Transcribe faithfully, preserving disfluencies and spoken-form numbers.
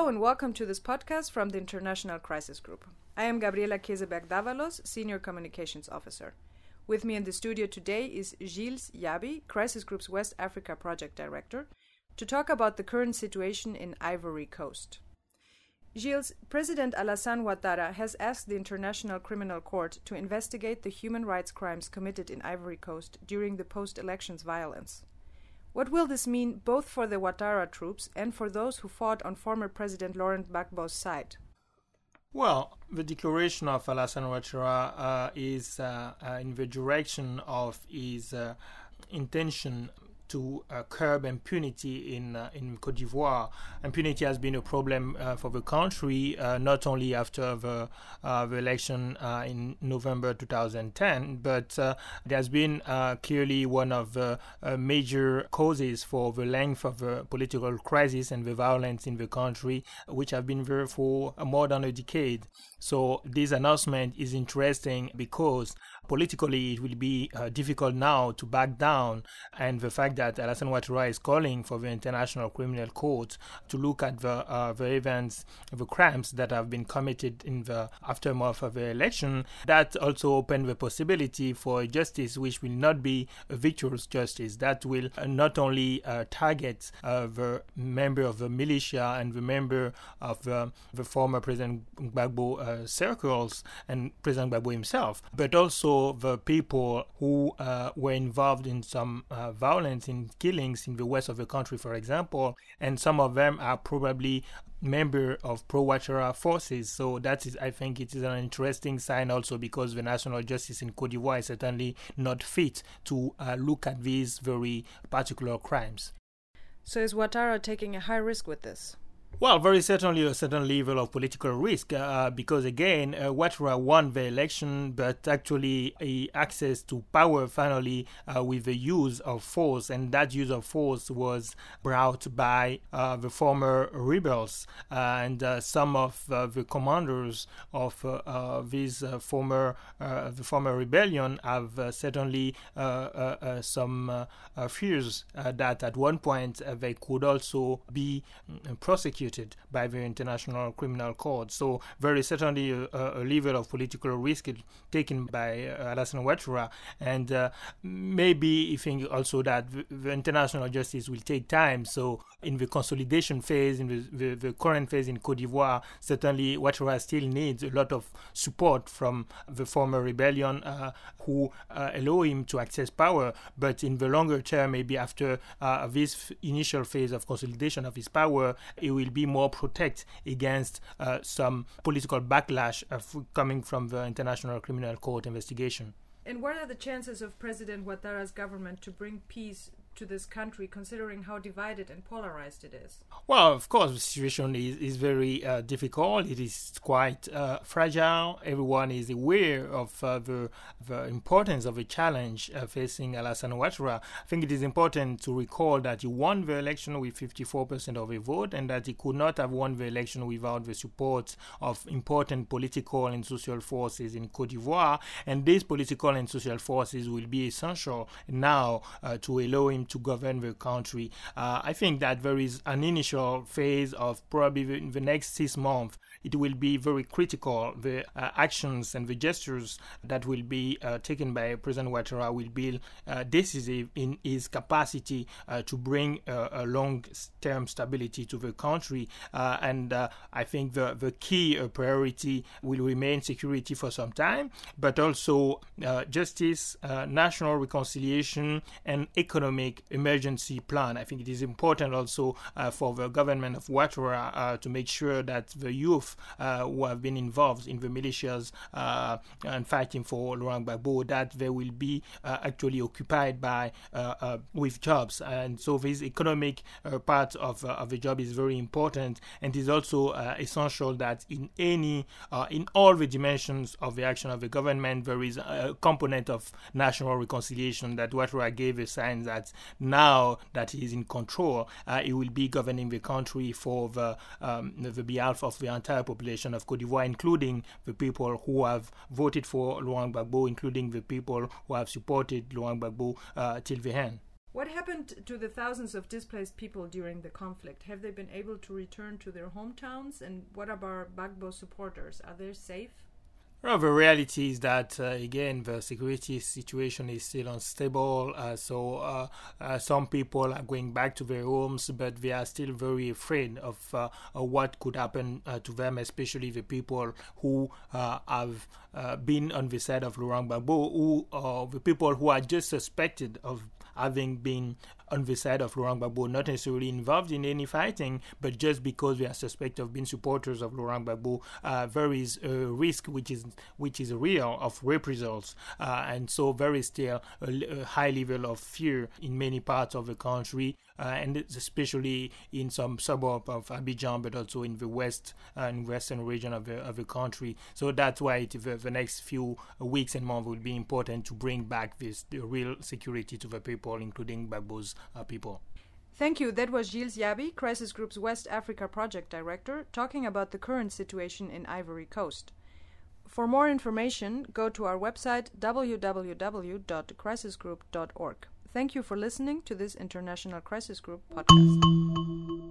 and welcome to this podcast from the International Crisis Group. I am Gabriela Keseberg-Davalos, Senior Communications Officer. With me in the studio today is Gilles Yabi, Crisis Group's West Africa Project Director, to talk about the current situation in Ivory Coast. Gilles, President Alassane Ouattara has asked the International Criminal Court to investigate the human rights crimes committed in Ivory Coast during the post-elections violence. What will this mean both for the Ouattara troops and for those who fought on former President Laurent Gbagbo's side? Well, the declaration of Alassane Ouattara uh, is uh, uh, in the direction of his uh, intention to uh, curb impunity in uh, in Côte d'Ivoire. Impunity has been a problem uh, for the country, uh, not only after the, uh, the election uh, in November two thousand ten, but uh, it has been uh, clearly one of the uh, major causes for the length of the political crisis and the violence in the country, which have been there for uh, more than a decade. So this announcement is interesting because politically it will be uh, difficult now to back down, and the fact that Alassane Ouattara is calling for the International Criminal Court to look at the uh, the events, the crimes that have been committed in the aftermath of the election, that also open the possibility for a justice which will not be a vigorous justice, that will uh, not only uh, target uh, the member of the militia and the member of the, the former President Gbagbo uh, circles and President Gbagbo himself, but also the people who uh, were involved in some uh, violence, in killings in the west of the country, for example, and some of them are probably member of pro-Ouattara forces. So that is, I think it is an interesting sign also, because the national justice in Côte d'Ivoire is certainly not fit to uh, look at these very particular crimes. So is Ouattara taking a high risk with this? Well, very certainly a certain level of political risk uh, because, again, uh, Ouattara won the election, but actually he access to power finally uh, with the use of force, and that use of force was brought by uh, the former rebels uh, and uh, some of uh, the commanders of uh, uh, this uh, former uh, the former rebellion have uh, certainly uh, uh, uh, some uh, uh, fears uh, that at one point uh, they could also be uh, prosecuted by the International Criminal Court. So very certainly a, a level of political risk taken by uh, Alassane Ouattara, and uh, maybe I think also that the, the international justice will take time. So in the consolidation phase, in the, the, the current phase in Côte d'Ivoire, certainly Ouattara still needs a lot of support from the former rebellion uh, who uh, allow him to access power. But in the longer term, maybe after uh, this initial phase of consolidation of his power, it will be more protect against uh, some political backlash of coming from the International Criminal Court investigation. And what are the chances of President Ouattara's government to bring peace to this country, considering how divided and polarized it is? Well, of course, the situation is, is very uh, difficult. It is quite uh, fragile. Everyone is aware of uh, the, the importance of the challenge uh, facing Alassane Ouattara. I think it is important to recall that he won the election with fifty-four percent of the vote, and that he could not have won the election without the support of important political and social forces in Côte d'Ivoire. And these political and social forces will be essential now uh, to allow him to govern the country. Uh, I think that there is an initial phase of probably in the next six months. It will be very critical. The uh, actions and the gestures that will be uh, taken by President Ouattara will be uh, decisive in his capacity uh, to bring uh, a long-term stability to the country. Uh, and uh, I think the, the key uh, priority will remain security for some time, but also uh, justice, uh, national reconciliation, and economic emergency plan. I think it is important also uh, for the government of Ouattara uh, to make sure that the youth uh, who have been involved in the militias uh, and fighting for Laurent Gbagbo, that they will be uh, actually occupied by uh, uh, with jobs. And so this economic uh, part of, uh, of the job is very important, and it is also uh, essential that in any uh, in all the dimensions of the action of the government there is a component of national reconciliation, that Ouattara gave a sign that now that he is in control, uh, he will be governing the country for the, um, the behalf of the entire population of Côte d'Ivoire, including the people who have voted for Laurent Gbagbo, including the people who have supported Laurent Gbagbo uh, till the end. What happened to the thousands of displaced people during the conflict? Have they been able to return to their hometowns? And what about Gbagbo supporters? Are they safe? Well, the reality is that, uh, again, the security situation is still unstable. Uh, so uh, uh, some people are going back to their homes, but they are still very afraid of, uh, of what could happen uh, to them, especially the people who uh, have uh, been on the side of Laurent Gbagbo, who uh, the people who are just suspected of having been on the side of Laurent Gbagbo, not necessarily involved in any fighting, but just because they are suspected of being supporters of Laurent Gbagbo, uh, there is a risk which is which is real of reprisals, uh, and so there is still a, a high level of fear in many parts of the country, uh, and especially in some suburb of Abidjan, but also in the west and uh, western region of the of the country. So that's why it, the, the next few weeks and months will be important to bring back this the real security to the people, including Gbagbo's uh, people. Thank you. That was Gilles Yaby, Crisis Group's West Africa Project Director, talking about the current situation in Ivory Coast. For more information, go to our website w w w dot crisis group dot org. Thank you for listening to this International Crisis Group podcast.